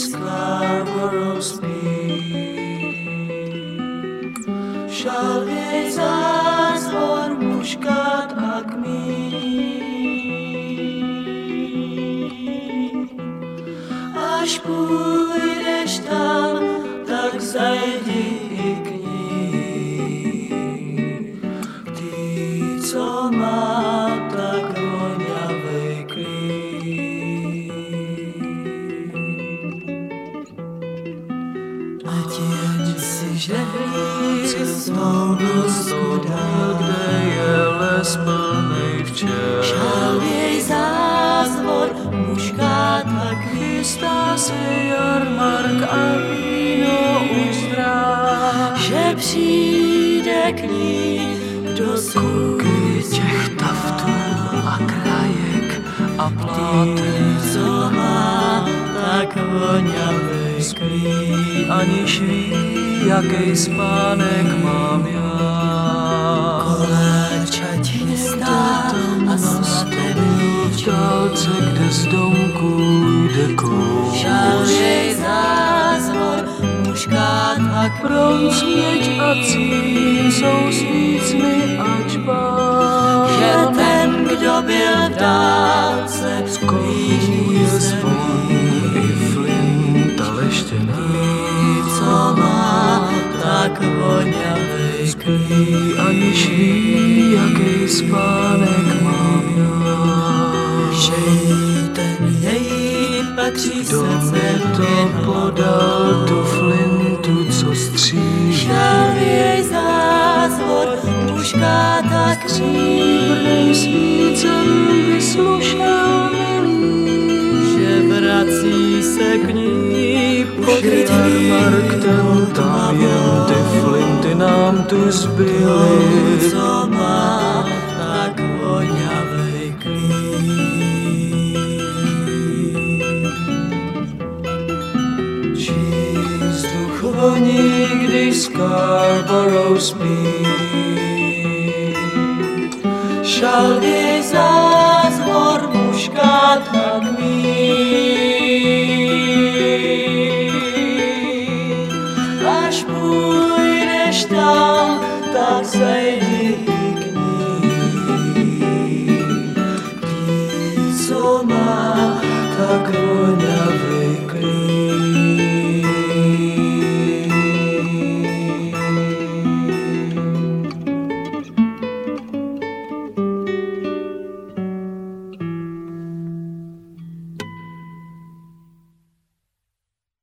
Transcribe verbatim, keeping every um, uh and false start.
Scarborough spí. Šel jej zázvor muškat a kmín. Až půjdeš tam, tak zajdi i k ní. Ty, co má tak voňavej klín. Letět si žehlí cestou do studna, kde je les plnej včel. Šel jej zázvor muškat a chystá se jarmark a víno už zdrá, že přijde k ní do zvuky těch taftů a krajek a plátek, co má tak voňavej sklí, aniž ví, jaký spánek mám já. Koléčať chystá a svatební v dálce, kde z domku jde kouř. Šel jej zázvor muškat a bronz, měď a cín jsou svícny a čbán. Že ten, kdo byl v dálce, blíží se i flint a leštěná, co má tak voňavej sklí, aniž ví, jaký spánek mám já. Že jí ten její patří srdce, to podal tu flintu, co střílí. Šel jej zázvor muška tak stříbrnej svícen vyslušel milý, že vrací se k ní pokryt jarmark, ten tam jen ty flinty nám tu zbyly, co má tak voňavej klín. Čí vzduch voní, když Scarborough spí. Šel jej zázvor muškat a kmín. Až půjdeš tam, tak zajdi k ní. Tí, co má tak voňavej